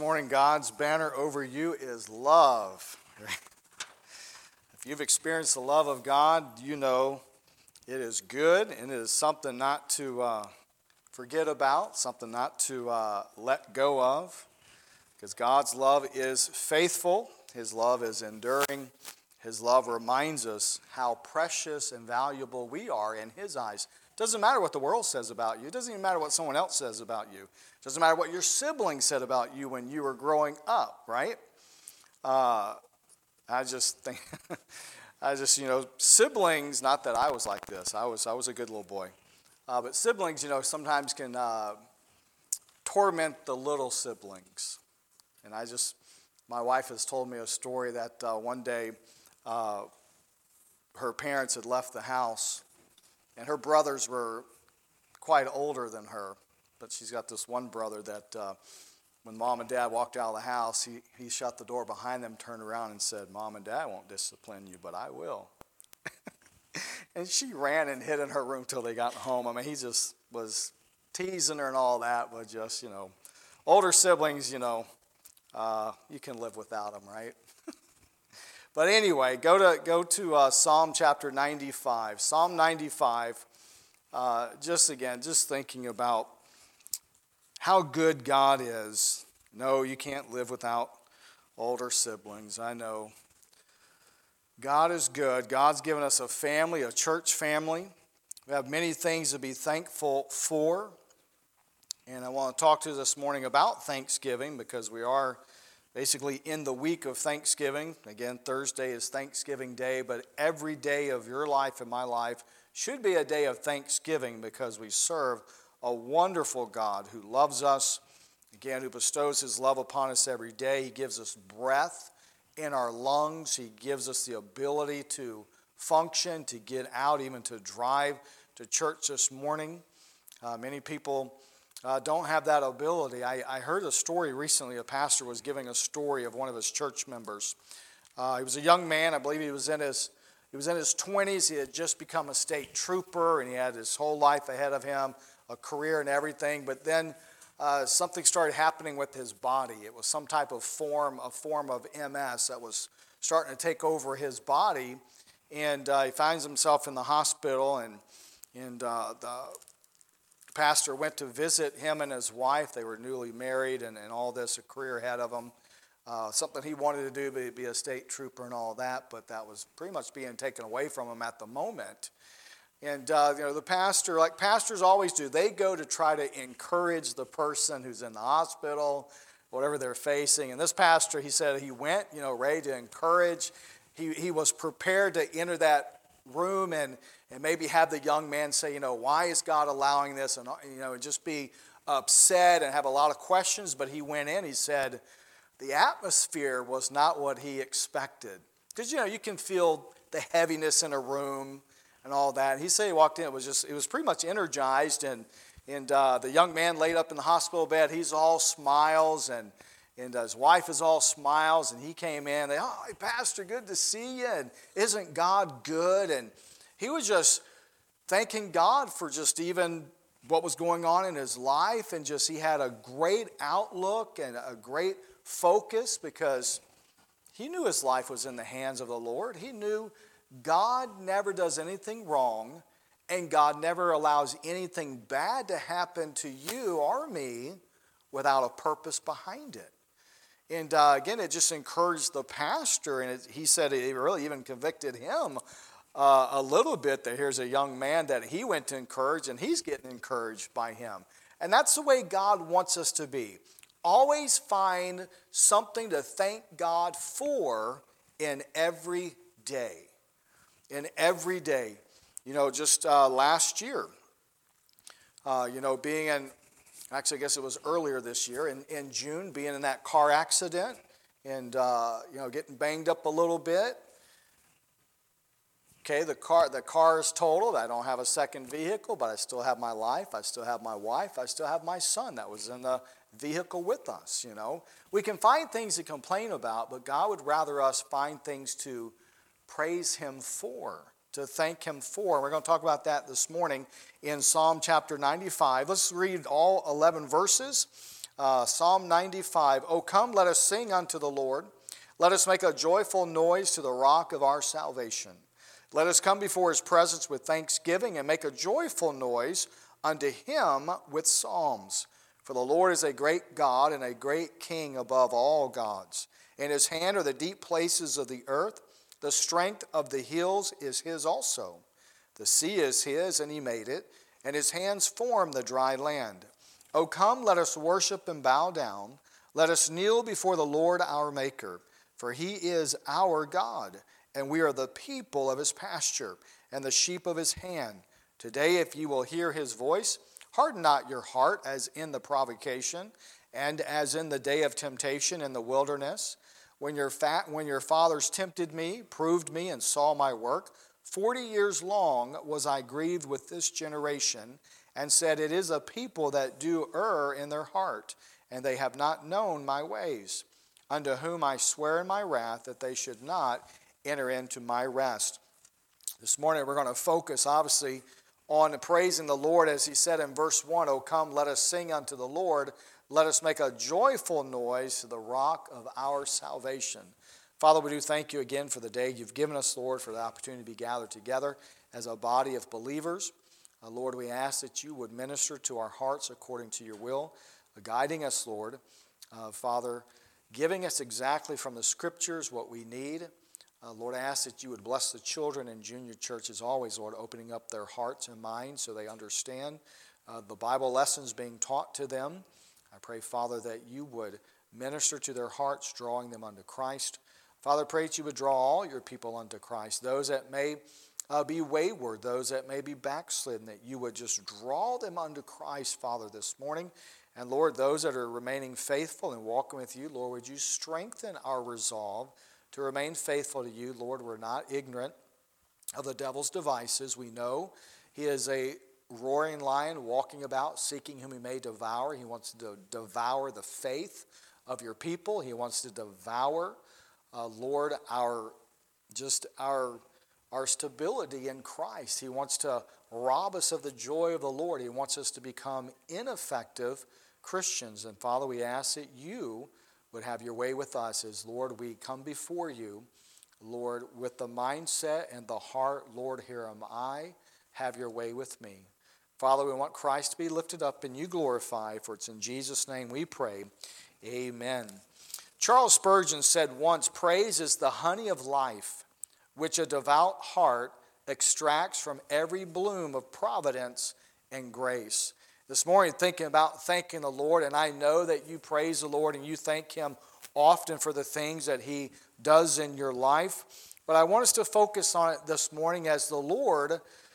Morning, God's banner over you is love. If you've experienced the love of God, you know it is good and it is something not to forget about, something not to let go of, because God's love is faithful, His love is enduring, His love reminds us how precious and valuable we are in His eyes. It doesn't matter what the world says about you. It doesn't even matter what someone else says about you. It doesn't matter what your siblings said about you when you were growing up, right? I just think, siblings, not that I was like this. I was a good little boy. But siblings, sometimes can torment the little siblings. And my wife has told me a story that one day her parents had left the house, and her brothers were quite older than her. But she's got this one brother that when Mom and Dad walked out of the house, he shut the door behind them, turned around and said, "Mom and Dad won't discipline you, but I will." And she ran and hid in her room till they got home. I mean, he just was teasing her and all that, but just, older siblings, you can live without them, right? But anyway, go to Psalm chapter 95. Psalm 95, just thinking about how good God is. No, you can't live without older siblings. I know. God is good. God's given us a family, a church family. We have many things to be thankful for. And I want to talk to you this morning about Thanksgiving because we are basically in the week of Thanksgiving. Again, Thursday is Thanksgiving Day, but every day of your life and my life should be a day of thanksgiving because we serve a wonderful God who loves us, again, who bestows His love upon us every day. He gives us breath in our lungs. He gives us the ability to function, to get out, even to drive to church this morning. Many people don't have that ability. I heard a story recently. A pastor was giving a story of one of his church members. He was a young man. I believe he was in his 20s. He had just become a state trooper, and he had his whole life ahead of him, a career and everything. But then something started happening with his body. It was some type of form of MS that was starting to take over his body, and he finds himself in the hospital. And the pastor went to visit him and his wife. They were newly married, and all this, a career ahead of them. Something he wanted to do, be a state trooper and all that, but that was pretty much being taken away from him at the moment. And, the pastor, like pastors always do, they go to try to encourage the person who's in the hospital, whatever they're facing. And this pastor, he said he went, ready to encourage. He was prepared to enter that room and maybe have the young man say, why is God allowing this? And, just be upset and have a lot of questions. But he went in, he said, the atmosphere was not what he expected. Because, you can feel the heaviness in a room and all that. He said he walked in, it was pretty much energized, and the young man laid up in the hospital bed. He's all smiles, and his wife is all smiles, and he came in. Hey, Pastor, good to see you, and isn't God good? And he was just thanking God for just even what was going on in his life, and just he had a great outlook and a great focus because he knew his life was in the hands of the Lord. He knew God never does anything wrong, and God never allows anything bad to happen to you or me without a purpose behind it. And again, it just encouraged the pastor, and he said it really even convicted him a little bit that here's a young man that he went to encourage, and he's getting encouraged by him. And that's the way God wants us to be. Always find something to thank God for in every day. In every day. Just last year, being in, actually I guess it was earlier this year, in June, being in that car accident and, getting banged up a little bit. Okay, the car is totaled. I don't have a second vehicle, but I still have my life. I still have my wife. I still have my son that was in the vehicle with us, We can find things to complain about, but God would rather us find things to praise Him for, to thank Him for. We're going to talk about that this morning in Psalm chapter 95. Let's read all 11 verses. Psalm 95. O come, let us sing unto the Lord. Let us make a joyful noise to the rock of our salvation. Let us come before his presence with thanksgiving and make a joyful noise unto him with psalms. For the Lord is a great God and a great King above all gods. In his hand are the deep places of the earth. The strength of the hills is his also. The sea is his, and he made it, and his hands formed the dry land. O come, let us worship and bow down. Let us kneel before the Lord our Maker. For he is our God, and we are the people of his pasture, and the sheep of his hand. Today, if ye will hear his voice, harden not your heart as in the provocation, and as in the day of temptation in the wilderness, when your fathers tempted me, proved me, and saw my work. 40 years long was I grieved with this generation, and said, It is a people that do err in their heart, and they have not known my ways, unto whom I swear in my wrath that they should not enter into my rest. This morning we're going to focus, obviously, on praising the Lord, as he said in verse 1, O come, let us sing unto the Lord. Let us make a joyful noise to the rock of our salvation. Father, we do thank you again for the day you've given us, Lord, for the opportunity to be gathered together as a body of believers. Lord, we ask that you would minister to our hearts according to your will, guiding us, Lord. Father, giving us exactly from the Scriptures what we need. Lord, I ask that you would bless the children in junior church as always, Lord, opening up their hearts and minds so they understand the Bible lessons being taught to them. I pray, Father, that you would minister to their hearts, drawing them unto Christ. Father, I pray that you would draw all your people unto Christ, those that may be wayward, those that may be backslidden, that you would just draw them unto Christ, Father, this morning. And Lord, those that are remaining faithful and walking with you, Lord, would you strengthen our resolve to remain faithful to you. Lord, we're not ignorant of the devil's devices. We know he is a roaring lion walking about, seeking whom he may devour. He wants to devour the faith of your people. He wants to devour, Lord, our stability in Christ. He wants to rob us of the joy of the Lord. He wants us to become ineffective Christians. And Father, we ask that you would have your way with us as, Lord, we come before you, Lord, with the mindset and the heart, Lord, here am I, have your way with me. Father, we want Christ to be lifted up and you glorified, for it's in Jesus' name we pray. Amen. Charles Spurgeon said once, praise is the honey of life, which a devout heart extracts from every bloom of providence and grace. This morning, thinking about thanking the Lord, and I know that you praise the Lord and you thank him often for the things that he does in your life. But I want us to focus on it this morning as the Lord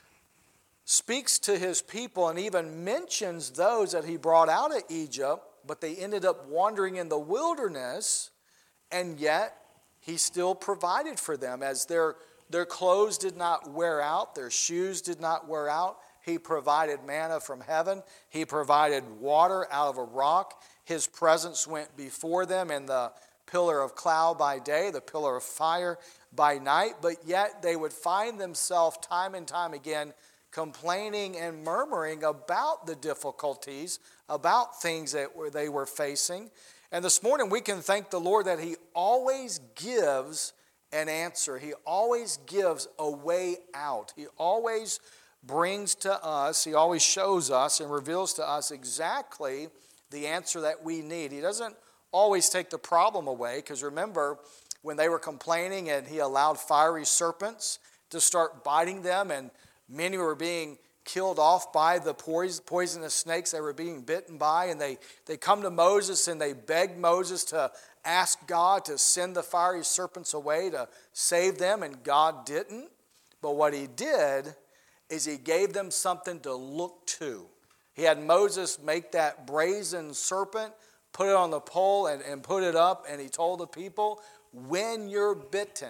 speaks to his people and even mentions those that he brought out of Egypt, but they ended up wandering in the wilderness, and yet he still provided for them as their clothes did not wear out, their shoes did not wear out. He provided manna from heaven. He provided water out of a rock. His presence went before them in the pillar of cloud by day, the pillar of fire by night. But yet they would find themselves time and time again complaining and murmuring about the difficulties, about things that they were facing. And this morning we can thank the Lord that he always gives an answer. He always gives a way out. He always brings to us, he always shows us and reveals to us exactly the answer that we need. He doesn't always take the problem away, because remember when they were complaining and he allowed fiery serpents to start biting them, and many were being killed off by the poisonous snakes they were being bitten by, and they come to Moses and they beg Moses to ask God to send the fiery serpents away to save them, and God didn't. But what he did is he gave them something to look to. He had Moses make that brazen serpent, put it on the pole and put it up, and he told the people, when you're bitten,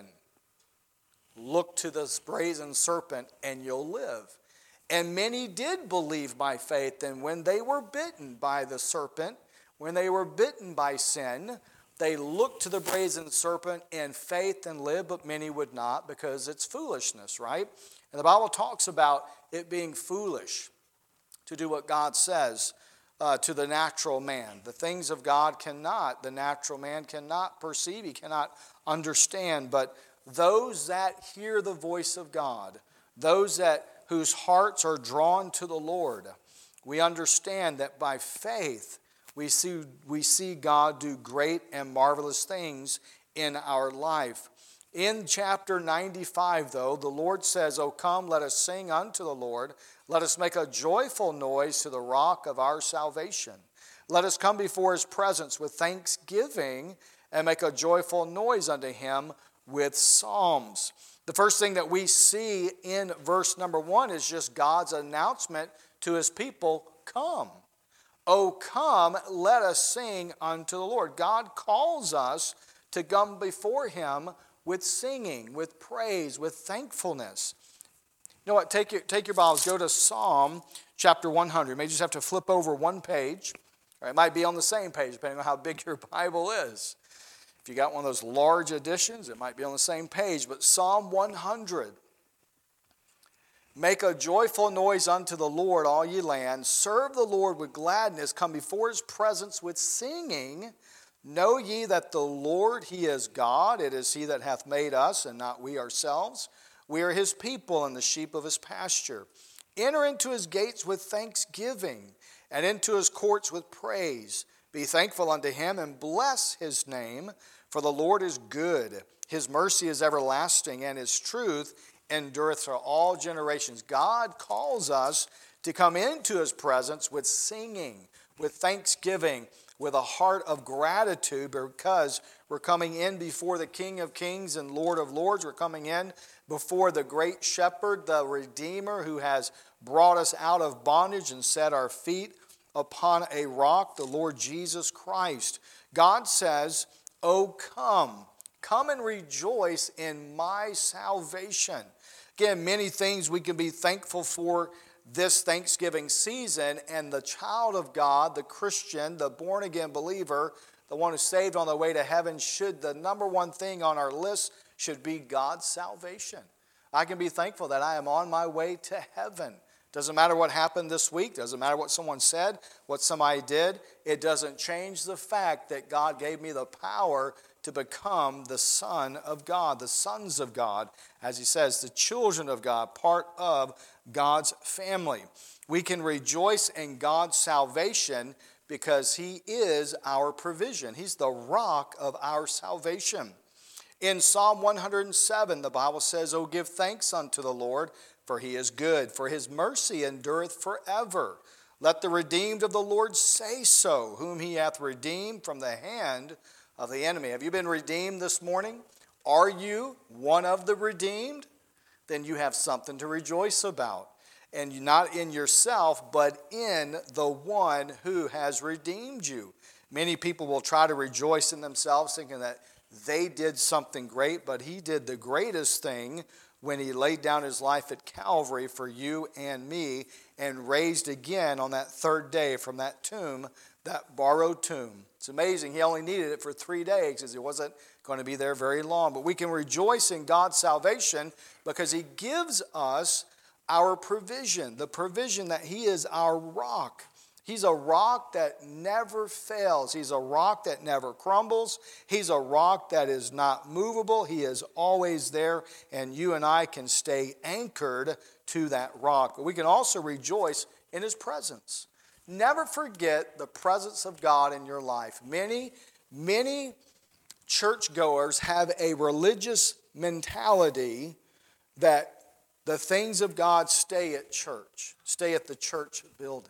look to this brazen serpent and you'll live. And many did believe by faith, and when they were bitten by the serpent, when they were bitten by sin, they looked to the brazen serpent in faith and lived, but many would not, because it's foolishness, right? And the Bible talks about it being foolish to do what God says. to the natural man. The things of God the natural man cannot perceive, he cannot understand. But those that hear the voice of God, whose hearts are drawn to the Lord, we understand that by faith we see God do great and marvelous things in our life. In chapter 95, though, the Lord says, "O come, let us sing unto the Lord. Let us make a joyful noise to the rock of our salvation. Let us come before his presence with thanksgiving and make a joyful noise unto him with psalms." The first thing that we see in verse number 1 is just God's announcement to his people, come. "O come, let us sing unto the Lord." God calls us to come before him with singing, with praise, with thankfulness. You know what? Take your Bibles, go to Psalm chapter 100. You may just have to flip over one page. Or it might be on the same page, depending on how big your Bible is. If you got one of those large editions, it might be on the same page. But Psalm 100. "Make a joyful noise unto the Lord, all ye lands. Serve the Lord with gladness. Come before his presence with singing. Know ye that the Lord, he is God. It is he that hath made us, and not we ourselves. We are his people and the sheep of his pasture. Enter into his gates with thanksgiving, and into his courts with praise. Be thankful unto him, and bless his name. For the Lord is good. His mercy is everlasting, and his truth endureth for all generations." God calls us to come into his presence with singing, with thanksgiving, with a heart of gratitude, because we're coming in before the King of Kings and Lord of Lords. We're coming in before the great shepherd, the Redeemer, who has brought us out of bondage and set our feet upon a rock, the Lord Jesus Christ. God says, "O come and rejoice in my salvation." Again, many things we can be thankful for this Thanksgiving season, and the child of God, the Christian, the born-again believer, the one who's saved on the way to heaven, the number one thing on our list should be God's salvation. I can be thankful that I am on my way to heaven. Doesn't matter what happened this week, doesn't matter what someone said, what somebody did, it doesn't change the fact that God gave me the power to become the Son of God, the sons of God, as he says, the children of God, part of God's family. We can rejoice in God's salvation because he is our provision. He's the rock of our salvation. In Psalm 107, the Bible says, "O give thanks unto the Lord, for he is good, for his mercy endureth forever. Let the redeemed of the Lord say so, whom he hath redeemed from the hand of the enemy." Have you been redeemed this morning? Are you one of the redeemed? Then you have something to rejoice about. And not in yourself, but in the one who has redeemed you. Many people will try to rejoice in themselves, thinking that they did something great, but he did the greatest thing when he laid down his life at Calvary for you and me, and raised again on that third day from that tomb, that borrowed tomb. It's amazing. He only needed it for 3 days because he wasn't going to be there very long. But we can rejoice in God's salvation because he gives us our provision, the provision that he is our rock. He's a rock that never fails. He's a rock that never crumbles. He's a rock that is not movable. He is always there, and you and I can stay anchored to that rock. But we can also rejoice in his presence. Never forget the presence of God in your life. Many churchgoers have a religious mentality that the things of God stay at church, stay at the church building.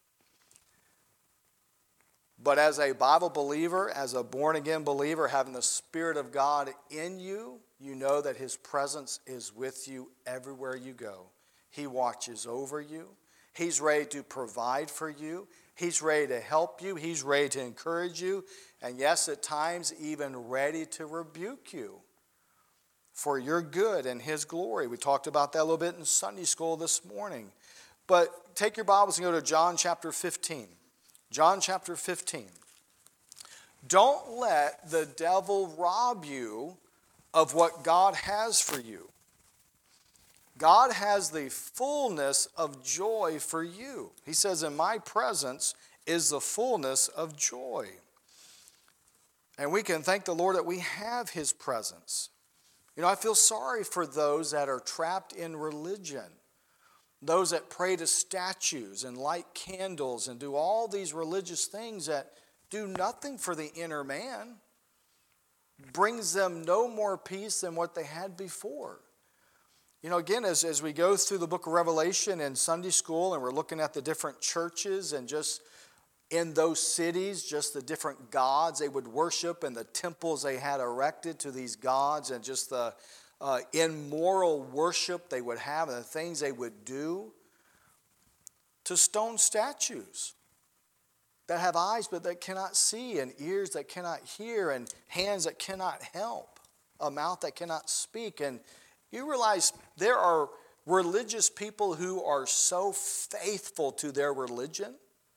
But as a Bible believer, as a born-again believer, having the Spirit of God in you, you know that his presence is with you everywhere you go. He watches over you. He's ready to provide for you. He's ready to help you. He's ready to encourage you. And yes, at times, even ready to rebuke you for your good and his glory. We talked about that a little bit in Sunday school this morning. But take your Bibles and go to John chapter 15. John chapter 15. Don't let the devil rob you of what God has for you. God has the fullness of joy for you. He says, "In my presence is the fullness of joy. And we can thank the Lord that we have his presence. You know, I feel sorry for those that are trapped in religion, those that pray to statues and light candles and do all these religious things that do nothing for the inner man, brings them no more peace than what they had before. You know, again, as we go through the book of Revelation in Sunday school and we're looking at the different churches and just in those cities, just the different gods they would worship and the temples they had erected to these gods and just the immoral worship they would have and the things they would do, to stone statues that have eyes but that cannot see and ears that cannot hear and hands that cannot help, a mouth that cannot speak. And you realize there are religious people who are so faithful to their religion,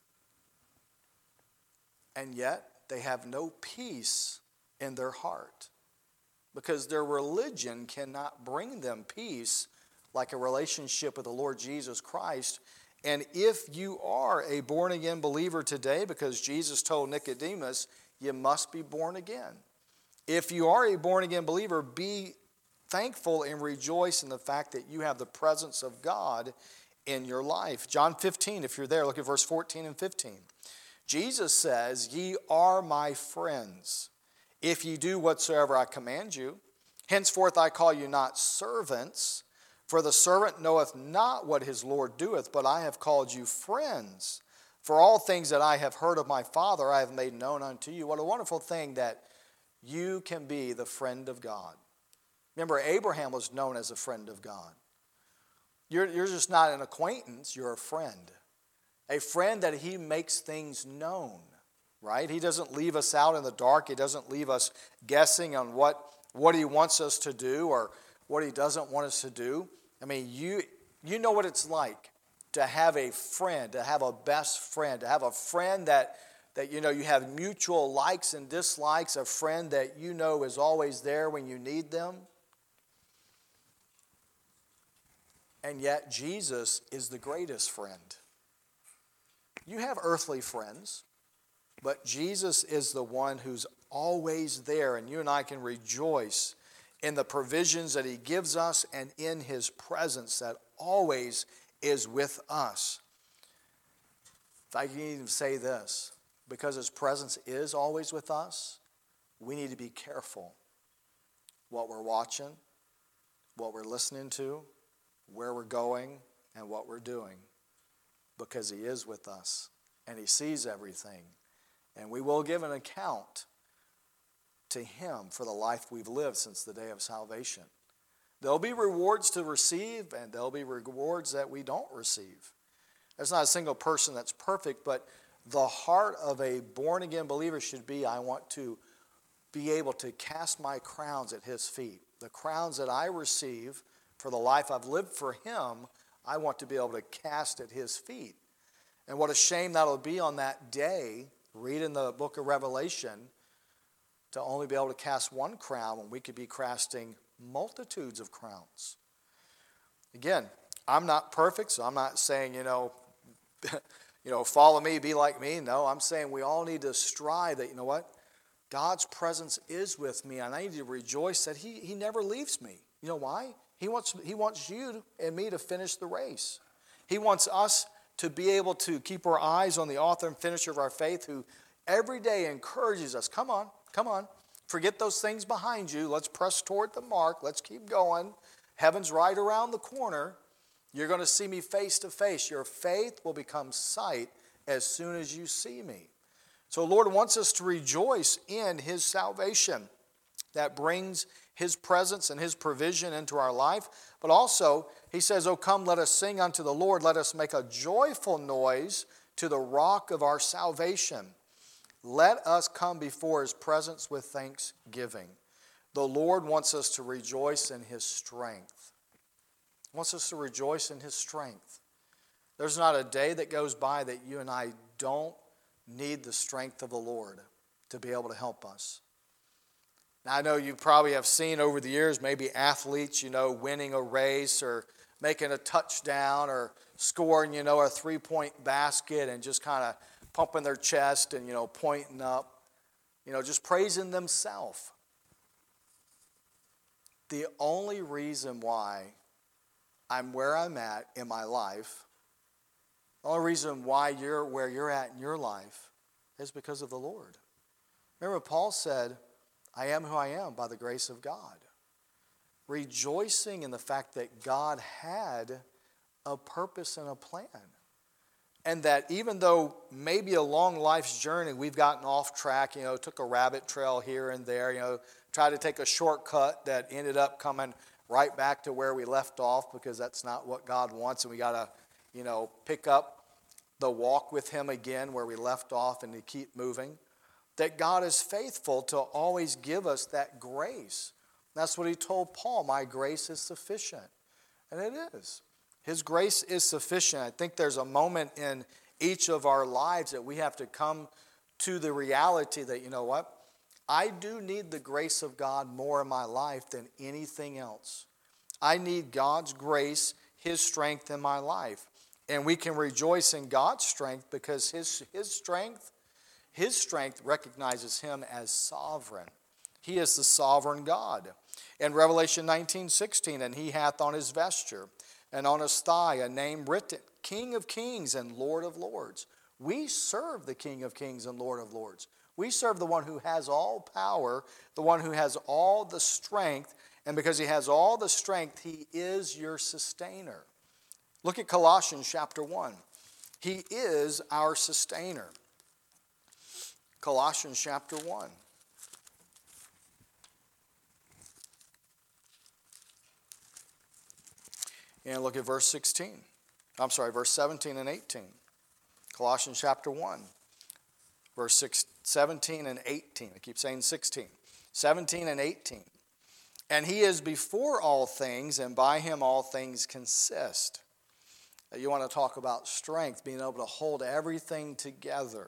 and yet they have no peace in their heart because their religion cannot bring them peace like a relationship with the Lord Jesus Christ. And if you are a born-again believer today, because Jesus told Nicodemus, you must be born again. If you are a born-again believer, be thankful and rejoice in the fact that you have the presence of God in your life. John 15, if you're there, look at verse 14 and 15. Jesus says, ye are my friends, if ye do whatsoever I command you. Henceforth I call you not servants, for the servant knoweth not what his Lord doeth, but I have called you friends. For all things that I have heard of my Father I have made known unto you. What a wonderful thing that you can be the friend of God. Remember, Abraham was known as a friend of God. You're just not an acquaintance, you're a friend. A friend that he makes things known, right? He doesn't leave us out in the dark. He doesn't leave us guessing on what he wants us to do or what he doesn't want us to do. I mean, you know what it's like to have a friend, to have a best friend, to have a friend that you know you have mutual likes and dislikes, a friend that you know is always there when you need them. And yet Jesus is the greatest friend. You have earthly friends, but Jesus is the one who's always there, and you and I can rejoice in the provisions that he gives us and in his presence that always is with us. If I can even say this, because his presence is always with us, we need to be careful what we're watching, what we're listening to, where we're going, and what we're doing. Because he is with us and he sees everything. And we will give an account to him for the life we've lived since the day of salvation. There'll be rewards to receive and there'll be rewards that we don't receive. There's not a single person that's perfect, but the heart of a born-again believer should be, I want to be able to cast my crowns at his feet. The crowns that I receive for the life I've lived for him, I want to be able to cast at his feet. And what a shame that'll be on that day, read in the book of Revelation, to only be able to cast one crown when we could be casting multitudes of crowns. Again, I'm not perfect, so I'm not saying, follow me, be like me. No, I'm saying we all need to strive that, you know what? God's presence is with me, and I need to rejoice that he never leaves me. You know why? He wants you and me to finish the race. He wants us to be able to keep our eyes on the author and finisher of our faith, who every day encourages us, come on, forget those things behind you, let's press toward the mark, let's keep going. Heaven's right around the corner. You're going to see me face to face. Your faith will become sight as soon as you see me. So the Lord wants us to rejoice in his salvation that brings his presence and his provision into our life. But also, he says, oh, come, let us sing unto the Lord. Let us make a joyful noise to the rock of our salvation. Let us come before his presence with thanksgiving. The Lord wants us to rejoice in his strength. He wants us to rejoice in his strength. There's not a day that goes by that you and I don't need the strength of the Lord to be able to help us. Now, I know you probably have seen over the years maybe athletes, winning a race or making a touchdown or scoring, a three-point basket and just kind of pumping their chest and, pointing up, just praising themselves. The only reason why I'm where I'm at in my life, the only reason why you're where you're at in your life is because of the Lord. Remember, Paul said, I am who I am by the grace of God. Rejoicing in the fact that God had a purpose and a plan. And that even though maybe along life's journey we've gotten off track, took a rabbit trail here and there, tried to take a shortcut that ended up coming right back to where we left off because that's not what God wants. And we got to, pick up the walk with Him again where we left off and to keep moving. That God is faithful to always give us that grace. That's what He told Paul, my grace is sufficient. And it is. His grace is sufficient. I think there's a moment in each of our lives that we have to come to the reality that, I do need the grace of God more in my life than anything else. I need God's grace, His strength in my life. And we can rejoice in God's strength because His strength recognizes Him as sovereign. He is the sovereign God. In Revelation 19:16, and He hath on His vesture and on His thigh a name written, King of Kings and Lord of Lords. We serve the King of Kings and Lord of Lords. We serve the one who has all power, the one who has all the strength, and because He has all the strength, He is your sustainer. Look at Colossians chapter 1. He is our sustainer. Colossians chapter 1. And look at verse 17 and 18. Colossians chapter 1, verse 17 and 18. I keep saying 16. 17 and 18. And He is before all things, and by Him all things consist. You want to talk about strength, being able to hold everything together.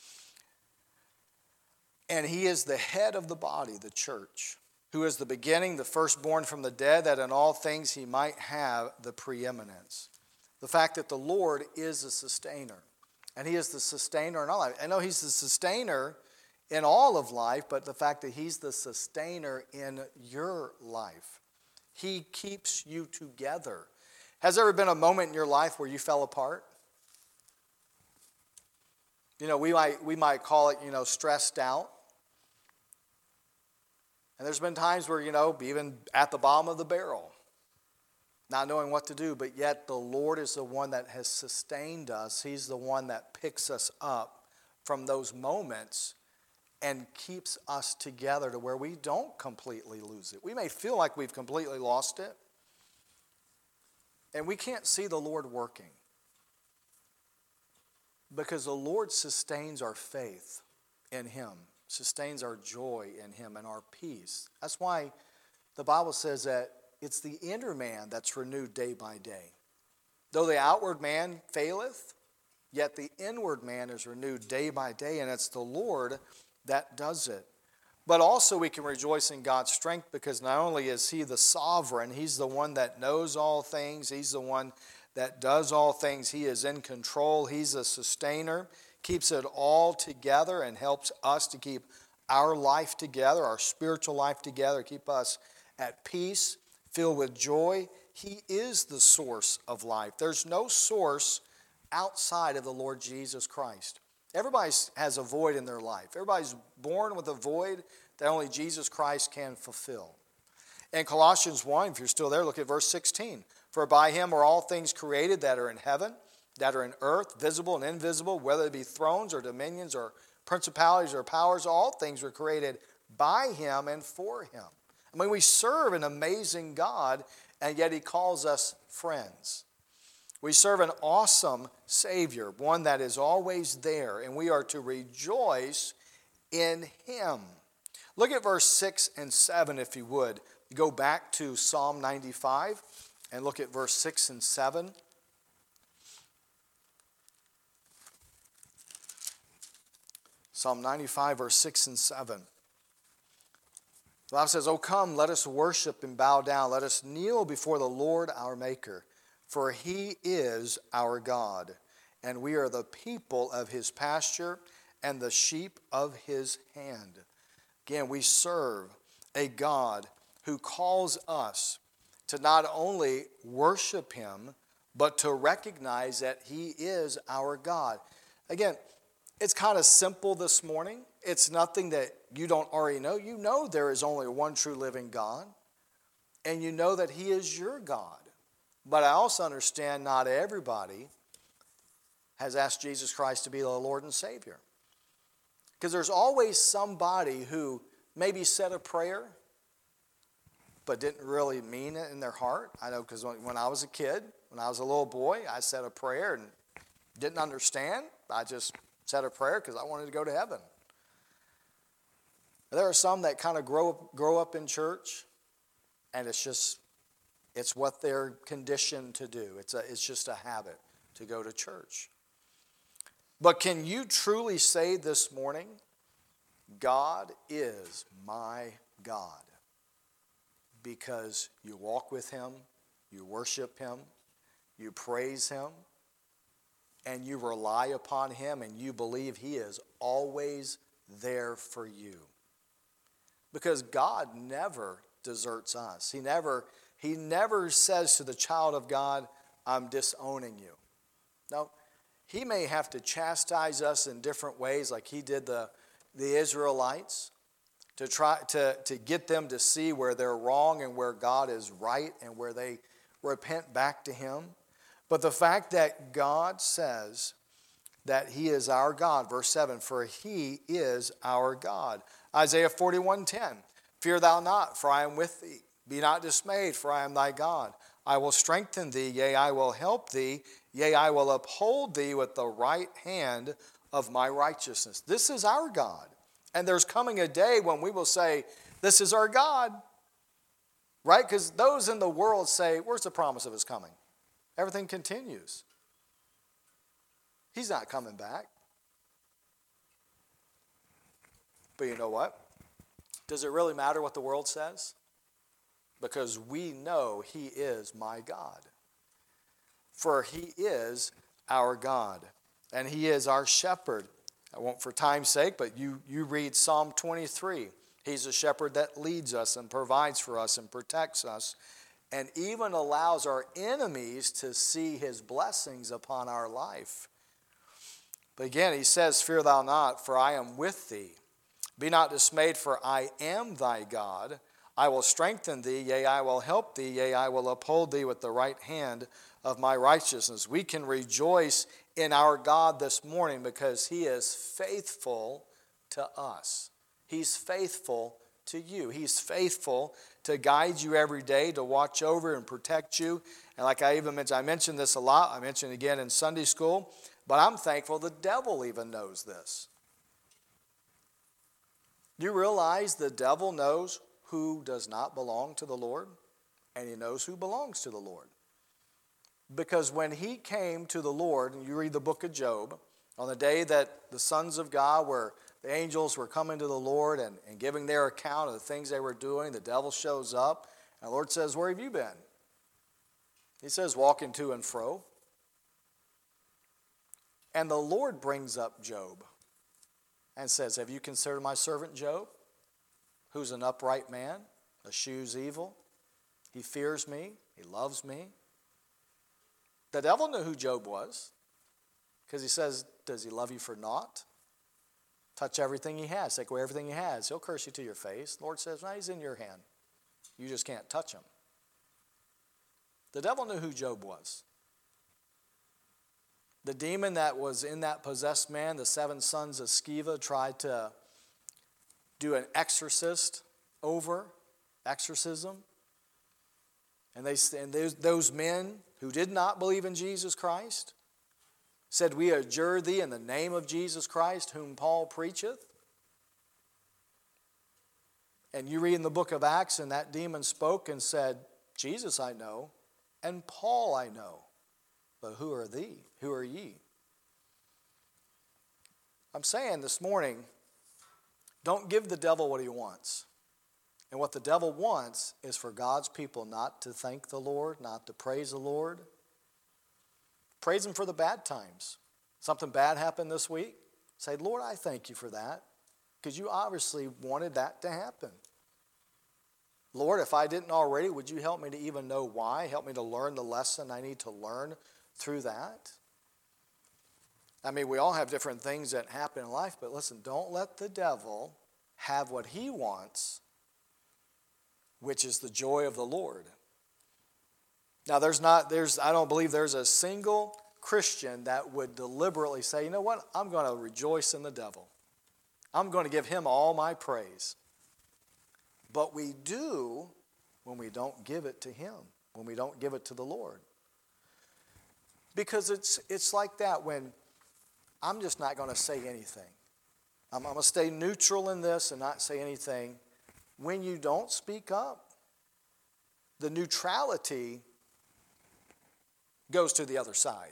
And He is the head of the body, the church, who is the beginning, the firstborn from the dead, that in all things He might have the preeminence. The fact that the Lord is a sustainer. And He is the sustainer in all life. I know He's the sustainer in all of life, but the fact that He's the sustainer in your life. He keeps you together. Has there ever been a moment in your life where you fell apart? We might call it, stressed out. And there's been times where, even at the bottom of the barrel, not knowing what to do, but yet the Lord is the one that has sustained us. He's the one that picks us up from those moments and keeps us together to where we don't completely lose it. We may feel like we've completely lost it, and we can't see the Lord working because the Lord sustains our faith in Him. Sustains our joy in Him and our peace. That's why the Bible says that it's the inner man that's renewed day by day. Though the outward man faileth, yet the inward man is renewed day by day, and it's the Lord that does it. But also we can rejoice in God's strength because not only is He the sovereign, He's the one that knows all things, He's the one that does all things, He is in control, He's a sustainer, keeps it all together and helps us to keep our life together, our spiritual life together, keep us at peace, filled with joy. He is the source of life. There's no source outside of the Lord Jesus Christ. Everybody has a void in their life. Everybody's born with a void that only Jesus Christ can fulfill. In Colossians 1, if you're still there, look at verse 16. For by Him are all things created that are in heaven, that are in earth, visible and invisible, whether it be thrones or dominions or principalities or powers, all things were created by Him and for Him. I mean, we serve an amazing God, and yet He calls us friends. We serve an awesome Savior, one that is always there, and we are to rejoice in Him. Look at verse 6 and 7, if you would. Go back to Psalm 95 and look at verse 6 and 7. Psalm 95, verse 6 and 7. The Bible says, O come, let us worship and bow down. Let us kneel before the Lord our Maker. For He is our God, and we are the people of his pasture and the sheep of his hand. Again, we serve a God who calls us to not only worship him, but to recognize that he is our God. Again, it's kind of simple this morning. It's nothing that you don't already know. You know there is only one true living God, and you know that he is your God. But I also understand not everybody has asked Jesus Christ to be the Lord and Savior. Because there's always somebody who maybe said a prayer, but didn't really mean it in their heart. I know because when I was a kid, when I was a little boy, I said a prayer and didn't understand. I just said a prayer because I wanted to go to heaven. There are some that kind of grow up in church, and it's what they're conditioned to do. It's just a habit to go to church. But can you truly say this morning, God is my God? Because you walk with him, you worship him, you praise him, and you rely upon him, and you believe he is always there for you. Because God never deserts us. He never says to the child of God, I'm disowning you. No, he may have to chastise us in different ways like he did the Israelites to try to get them to see where they're wrong and where God is right and where they repent back to him. But the fact that God says that he is our God, verse 7, for he is our God. Isaiah 41:10, fear thou not, for I am with thee. Be not dismayed, for I am thy God. I will strengthen thee, yea, I will help thee, yea, I will uphold thee with the right hand of my righteousness. This is our God. And there's coming a day when we will say, this is our God. Right? Because those in the world say, where's the promise of his coming? Everything continues. He's not coming back. But you know what? Does it really matter what the world says? Because we know he is my God. For he is our God. And he is our shepherd. I won't for time's sake, but you read Psalm 23. He's a shepherd that leads us and provides for us and protects us, and even allows our enemies to see his blessings upon our life. But again, he says, fear thou not, for I am with thee. Be not dismayed, for I am thy God. I will strengthen thee, yea, I will help thee, yea, I will uphold thee with the right hand of my righteousness. We can rejoice in our God this morning because he is faithful to us. He's faithful to you. He's faithful to guide you every day, to watch over and protect you. And like I mentioned this a lot. I mentioned it again in Sunday school. But I'm thankful the devil even knows this. You realize the devil knows who does not belong to the Lord, and he knows who belongs to the Lord. Because when he came to the Lord, and you read the book of Job, on the day that the sons of God the angels were coming to the Lord and giving their account of the things they were doing, the devil shows up, and the Lord says, where have you been? He says, walking to and fro. And the Lord brings up Job and says, have you considered my servant Job, who's an upright man, eschews evil? He fears me. He loves me. The devil knew who Job was because he says, does he love you for naught? Touch everything he has. Take away everything he has. He'll curse you to your face. The Lord says, no, he's in your hand. You just can't touch him. The devil knew who Job was. The demon that was in that possessed man, the 7 sons of Sceva, tried to do an exorcism. And those men who did not believe in Jesus Christ said, we adjure thee in the name of Jesus Christ, whom Paul preacheth. And you read in the book of Acts, and that demon spoke and said, Jesus I know, and Paul I know. But who are thee? Who are ye? I'm saying this morning, don't give the devil what he wants. And what the devil wants is for God's people not to thank the Lord, not to praise the Lord. Praise him for the bad times. Something bad happened this week? Say, Lord, I thank you for that, because you obviously wanted that to happen. Lord, if I didn't already, would you help me to even know why? Help me to learn the lesson I need to learn through that. I mean, we all have different things that happen in life, but listen, don't let the devil have what he wants, which is the joy of the Lord. Now, I don't believe there's a single Christian that would deliberately say, you know what, I'm going to rejoice in the devil. I'm going to give him all my praise. But we do when we don't give it to him, when we don't give it to the Lord. Because it's like that when I'm just not going to say anything. I'm going to stay neutral in this and not say anything. When you don't speak up, the neutrality goes to the other side.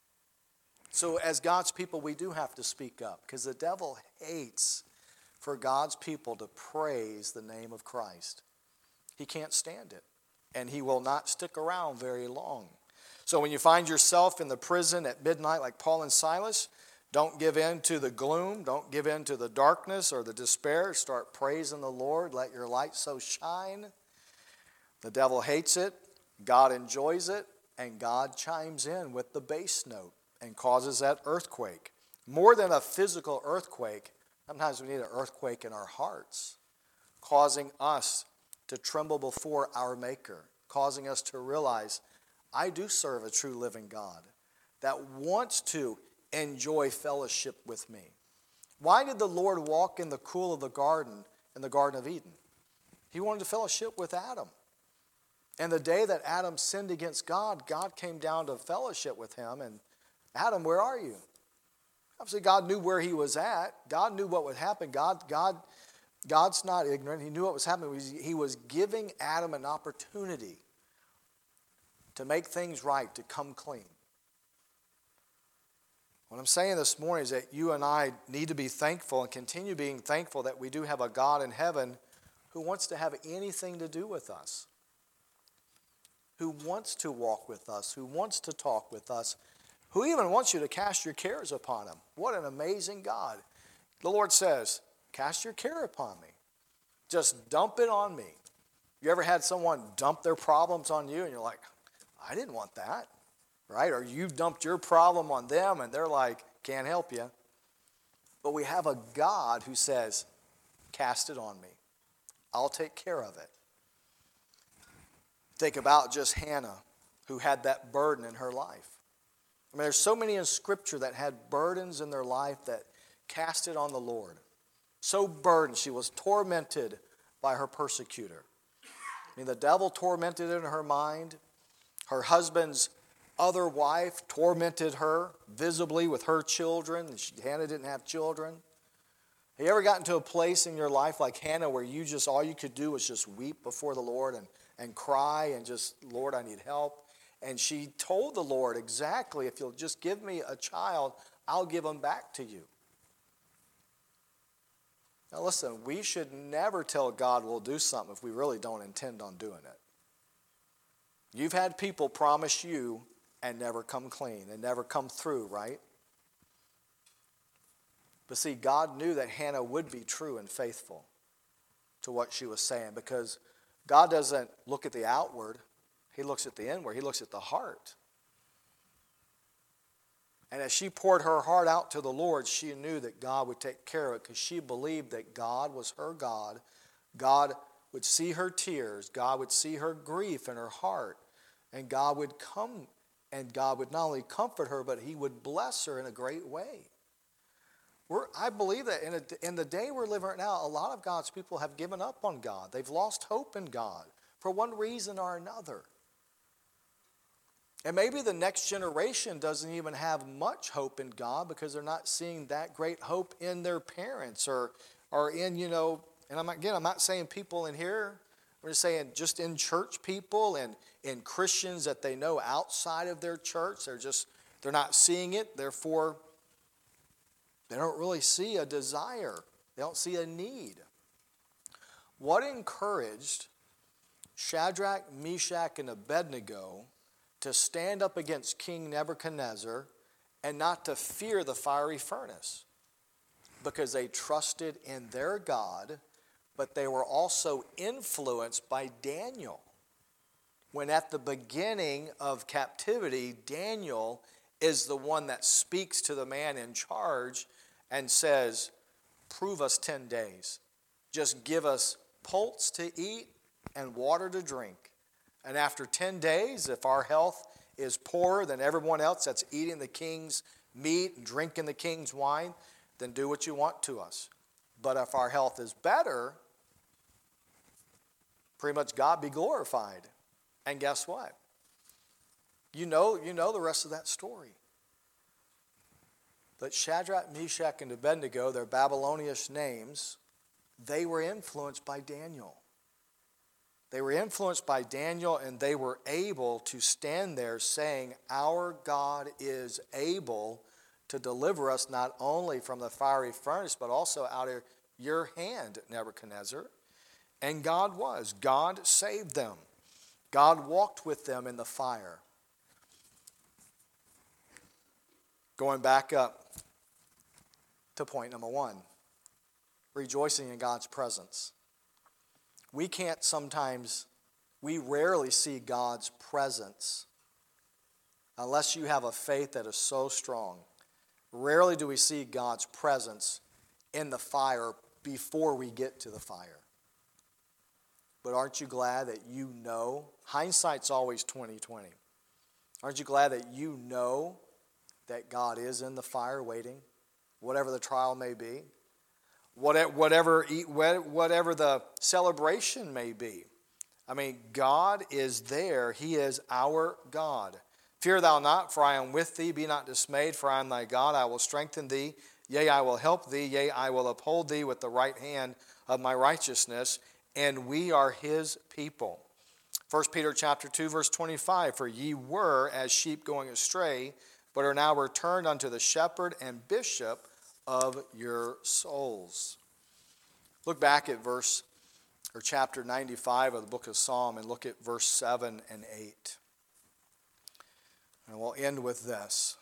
So as God's people, we do have to speak up, because the devil hates for God's people to praise the name of Christ. He can't stand it, and he will not stick around very long. So when you find yourself in the prison at midnight like Paul and Silas, don't give in to the gloom, don't give in to the darkness or the despair. Start praising the Lord. Let your light so shine. The devil hates it, God enjoys it, and God chimes in with the bass note and causes that earthquake. More than a physical earthquake, sometimes we need an earthquake in our hearts, causing us to tremble before our Maker, causing us to realize, I do serve a true living God that wants to enjoy fellowship with me. Why did the Lord walk in the cool of the garden in the Garden of Eden? He wanted to fellowship with Adam. And the day that Adam sinned against God, God came down to fellowship with him. And Adam, where are you? Obviously, God knew where he was at. God knew what would happen. God's not ignorant. He knew what was happening. He was giving Adam an opportunity to make things right, to come clean. What I'm saying this morning is that you and I need to be thankful and continue being thankful that we do have a God in heaven who wants to have anything to do with us, who wants to walk with us, who wants to talk with us, who even wants you to cast your cares upon him. What an amazing God. The Lord says, cast your care upon me. Just dump it on me. You ever had someone dump their problems on you and you're like, I didn't want that, right? Or you've dumped your problem on them and they're like, can't help you. But we have a God who says, cast it on me. I'll take care of it. Think about just Hannah, who had that burden in her life. I mean, there's so many in Scripture that had burdens in their life that cast it on the Lord. So burdened, she was tormented by her persecutor. I mean, the devil tormented in her mind. Her husband's other wife tormented her visibly with her children. Hannah didn't have children. Have you ever gotten to a place in your life like Hannah where you just, all you could do was just weep before the Lord and cry and just, Lord, I need help? And she told the Lord exactly, if you'll just give me a child, I'll give him back to you. Now listen, we should never tell God we'll do something if we really don't intend on doing it. You've had people promise you and never come clean and never come through, right? But see, God knew that Hannah would be true and faithful to what she was saying, because God doesn't look at the outward. He looks at the inward. He looks at the heart. And as she poured her heart out to the Lord, she knew that God would take care of it, because she believed that God was her God. God would see her tears. God would see her grief in her heart. And God would come, and God would not only comfort her, but he would bless her in a great way. I believe that in the day we're living right now, a lot of God's people have given up on God. They've lost hope in God for one reason or another. And maybe the next generation doesn't even have much hope in God because they're not seeing that great hope in their parents or in, and I'm not saying people in here. I'm just saying just in church people and in Christians that they know outside of their church. They're not seeing it. Therefore, they don't really see a desire. They don't see a need. What encouraged Shadrach, Meshach, and Abednego to stand up against King Nebuchadnezzar and not to fear the fiery furnace, because they trusted in their God, but they were also influenced by Daniel. When at the beginning of captivity, Daniel is the one that speaks to the man in charge and says, prove us 10 days. Just give us pulse to eat and water to drink. And after 10 days, if our health is poorer than everyone else that's eating the king's meat and drinking the king's wine, then do what you want to us. But if our health is better, pretty much God be glorified. And guess what? You know the rest of that story. But Shadrach, Meshach, and Abednego, their Babylonian names, they were influenced by Daniel. They were influenced by Daniel, and they were able to stand there saying, our God is able to deliver us not only from the fiery furnace, but also out of your hand, Nebuchadnezzar. And God was. God saved them. God walked with them in the fire. Going back up to point number 1, rejoicing in God's presence. We rarely see God's presence unless you have a faith that is so strong. Rarely do we see God's presence in the fire before we get to the fire. But aren't you glad that you know? Hindsight's always 20/20. Aren't you glad that you know that God is in the fire waiting, whatever the trial may be, whatever the celebration may be? I mean, God is there. He is our God. Fear thou not, for I am with thee. Be not dismayed, for I am thy God. I will strengthen thee. Yea, I will help thee. Yea, I will uphold thee with the right hand of my righteousness. And we are his people. 1 Peter chapter 2, verse 25, for ye were as sheep going astray, but are now returned unto the shepherd and bishop of your souls. Look back at chapter 95 of the book of Psalm and look at verse 7 and 8. And we'll end with this.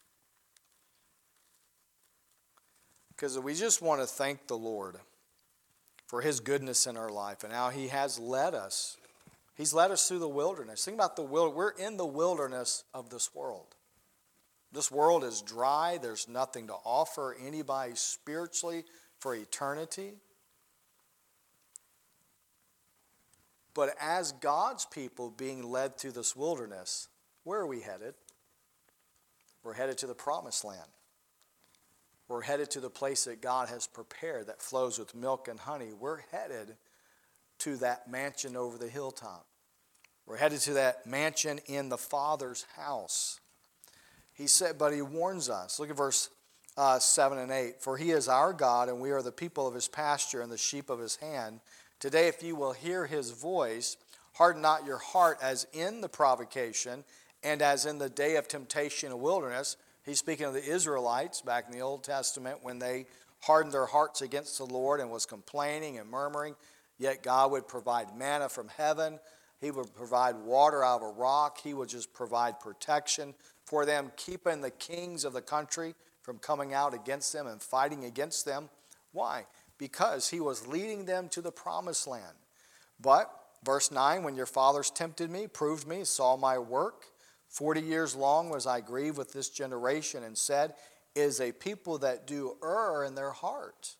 Because we just want to thank the Lord for his goodness in our life and how he has led us. He's led us through the wilderness. Think about the wilderness. We're in the wilderness of this world. This world is dry. There's nothing to offer anybody spiritually for eternity. But as God's people being led through this wilderness, where are we headed? We're headed to the promised land. We're headed to the place that God has prepared that flows with milk and honey. We're headed to that mansion over the hilltop. We're headed to that mansion in the Father's house. He said, but he warns us. Look at verse 7 and 8. For he is our God, and we are the people of his pasture and the sheep of his hand. Today, if you will hear his voice, harden not your heart as in the provocation and as in the day of temptation in the wilderness. He's speaking of the Israelites back in the Old Testament when they hardened their hearts against the Lord and was complaining and murmuring. Yet God would provide manna from heaven. He would provide water out of a rock. He would just provide protection for them, keeping the kings of the country from coming out against them and fighting against them. Why? Because he was leading them to the promised land. But, verse 9, when your fathers tempted me, proved me, saw my work, 40 years long was I grieved with this generation and said, is a people that do err in their heart,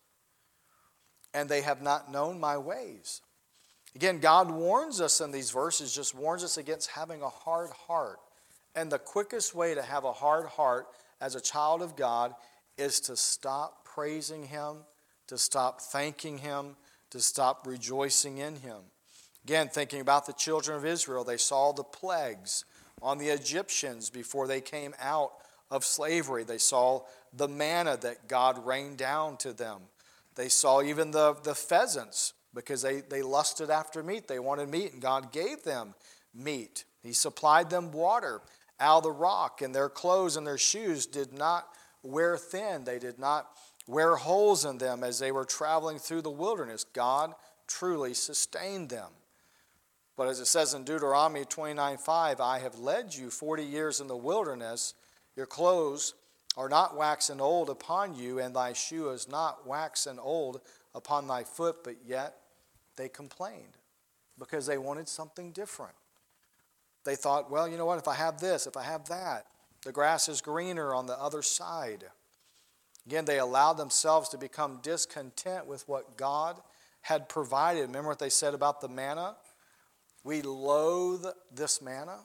and they have not known my ways. Again, God warns us in these verses, just warns us against having a hard heart. And the quickest way to have a hard heart as a child of God is to stop praising him, to stop thanking him, to stop rejoicing in him. Again, thinking about the children of Israel, they saw the plagues on the Egyptians before they came out of slavery. They saw the manna that God rained down to them. They saw even the pheasants because they lusted after meat. They wanted meat, and God gave them meat. He supplied them water out of the rock, and their clothes and their shoes did not wear thin. They did not wear holes in them as they were traveling through the wilderness. God truly sustained them. But as it says in Deuteronomy 29:5, I have led you 40 years in the wilderness. Your clothes are not waxen old upon you, and thy shoe is not waxen old upon thy foot, but yet they complained because they wanted something different. They thought, well, you know what, if I have this, if I have that, the grass is greener on the other side. Again, they allowed themselves to become discontent with what God had provided. Remember what they said about the manna? We loathe this manna.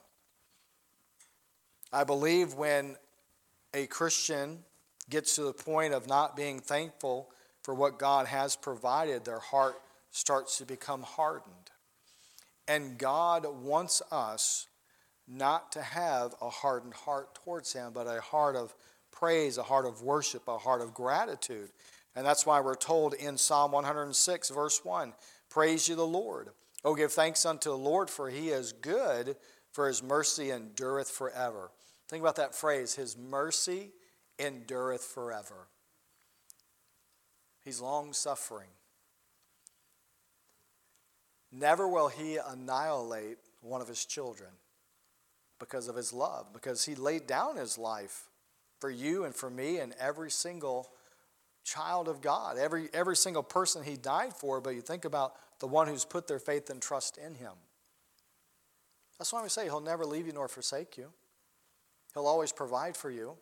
I believe when a Christian gets to the point of not being thankful for what God has provided, their heart starts to become hardened. And God wants us not to have a hardened heart towards Him, but a heart of praise, a heart of worship, a heart of gratitude. And that's why we're told in Psalm 106, verse 1, praise ye the Lord. Oh, give thanks unto the Lord, for He is good, for His mercy endureth forever. Think about that phrase, His mercy endureth forever. He's long-suffering. Never will He annihilate one of His children because of His love, because He laid down His life for you and for me and every single child of God, every single person He died for. But you think about the one who's put their faith and trust in Him. That's why we say He'll never leave you nor forsake you. He'll always provide for you.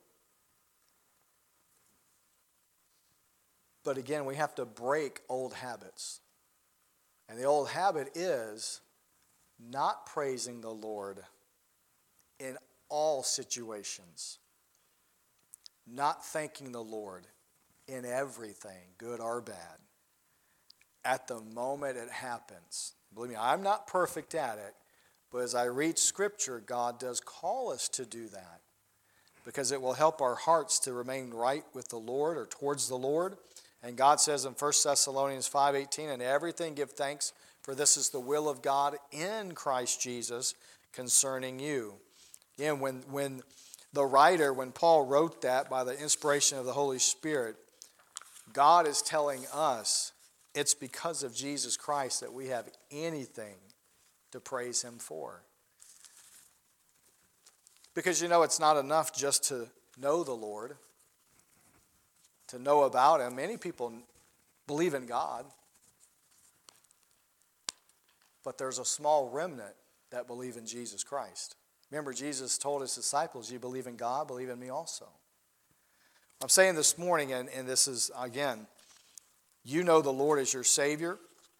But again, we have to break old habits. And the old habit is not praising the Lord in all situations. Not thanking the Lord in everything, good or bad. At the moment it happens. Believe me, I'm not perfect at it, but as I read Scripture, God does call us to do that because it will help our hearts to remain right with the Lord or towards the Lord. And God says in 1 Thessalonians 5:18, "In everything give thanks, for this is the will of God in Christ Jesus concerning you." Again, when Paul wrote that by the inspiration of the Holy Spirit, God is telling us it's because of Jesus Christ that we have anything to praise Him for. Because it's not enough just to know the Lord, to know about Him. Many people believe in God, but there's a small remnant that believe in Jesus Christ. Remember, Jesus told His disciples, you believe in God, believe in me also. I'm saying this morning, and this is, again, you know the Lord is your Savior.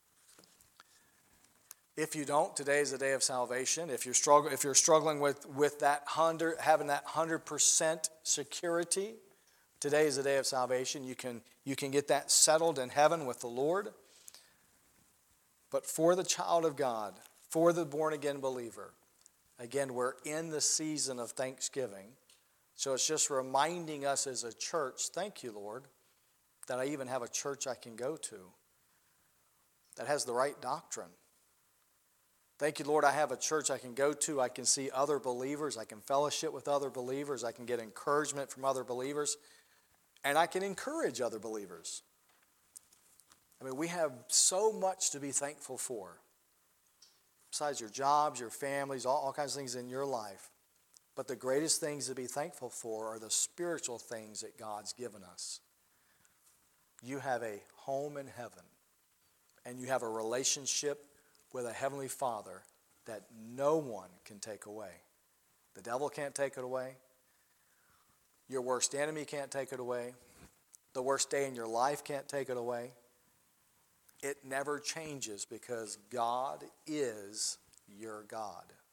If you don't, today is the day of salvation. If you're struggling with that having that 100% security, today is the day of salvation. You can get that settled in heaven with the Lord. But for the child of God, for the born-again believer, again, we're in the season of Thanksgiving. So it's just reminding us as a church, thank you, Lord, that I even have a church I can go to that has the right doctrine. Thank you, Lord, I have a church I can go to. I can see other believers. I can fellowship with other believers. I can get encouragement from other believers. And I can encourage other believers. I mean, we have so much to be thankful for. Besides your jobs, your families, all kinds of things in your life. But the greatest things to be thankful for are the spiritual things that God's given us. You have a home in heaven. And you have a relationship with a heavenly Father that no one can take away. The devil can't take it away. Your worst enemy can't take it away. The worst day in your life can't take it away. It never changes because God is your God.